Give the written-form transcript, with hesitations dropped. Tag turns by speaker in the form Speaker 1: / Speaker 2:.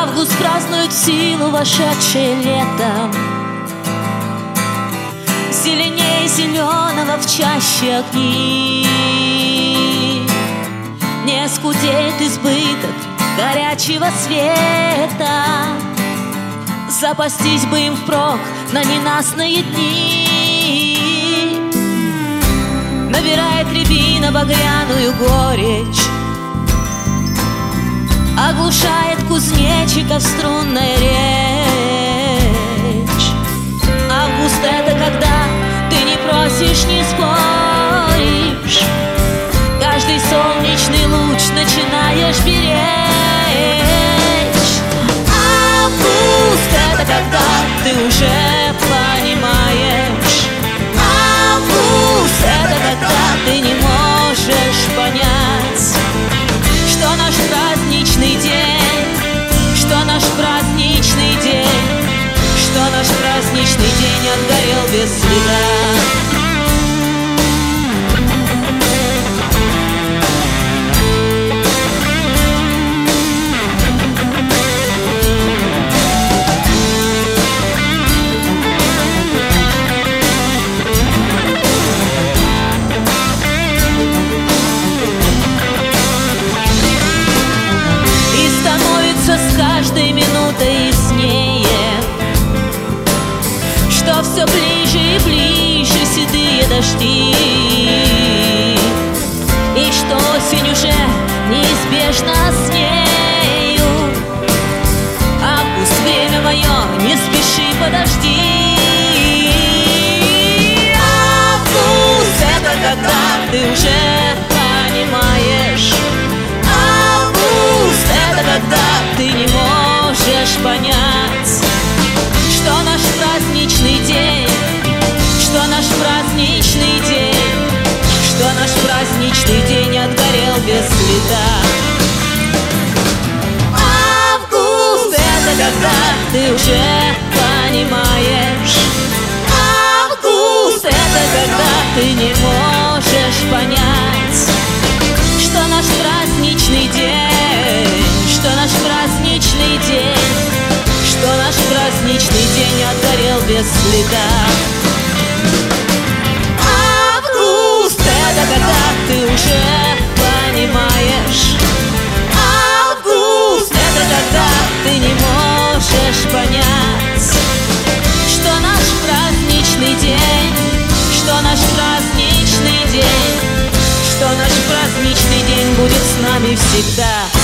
Speaker 1: Август празднует силу, вошедшее лето. Зеленее зеленого в чаще огни. Не скудеет избыток горячего света. Запастись бы им впрок на ненастные дни. Набирает рябина багряную горечь, оглушает кузнечиков струнная речь. Август — это когда ты не просишь, не споришь, каждый солнечный луч начинаешь беречь. Август — это когда ты уже понимаешь. Август — это когда ты не можешь понять, что наш праздничный день, что наш праздничный день, что наш праздничный день отгорел без следа. С каждой минутой яснее, что все ближе и ближе седые дожди, и что осень уже неизбежно с нею. Август, время мое, не спеши, подожди. Август — это когда ты уже понимаешь. Август — это когда ты не можешь понять, что наш праздничный день, что наш праздничный день, что наш праздничный день отгорел без следа. Август — это когда ты уже понимаешь. Август — это когда ты не можешь понять, что наш праздничный день, что наш праздничный день, что наш праздничный день отгорел без следа. Август — это когда ты уже понимаешь. Август — это когда ты не можешь понять, что наш праздничный день, что наш праздничный день, что наш праздничный день будет с нами всегда.